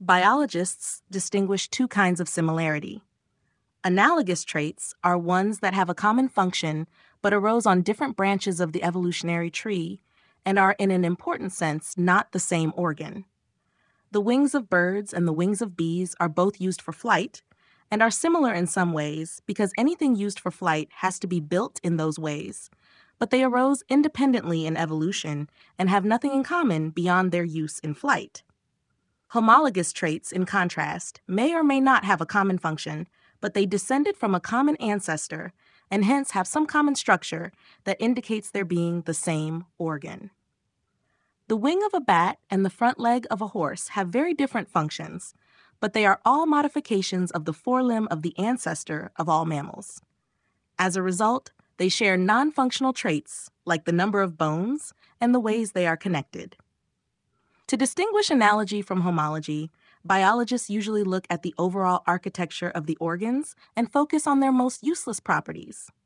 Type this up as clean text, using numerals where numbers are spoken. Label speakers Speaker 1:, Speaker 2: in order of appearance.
Speaker 1: Biologists distinguish two kinds of similarity. Analogous traits are ones that have a common function but arose on different branches of the evolutionary tree and are in an important sense not the same organ. The wings of birds and the wings of bees are both used for flight and are similar in some ways because anything used for flight has to be built in those ways, but they arose independently in evolution and have nothing in common beyond their use in flight. Homologous traits, in contrast, may or may not have a common function, but they descended from a common ancestor and hence have some common structure that indicates their being the same organ. The wing of a bat and the front leg of a horse have very different functions, but they are all modifications of the forelimb of the ancestor of all mammals. As a result, they share non-functional traits like the number of bones and the ways they are connected. To distinguish analogy from homology, biologists usually look at the overall architecture of the organs and focus on their most useless properties.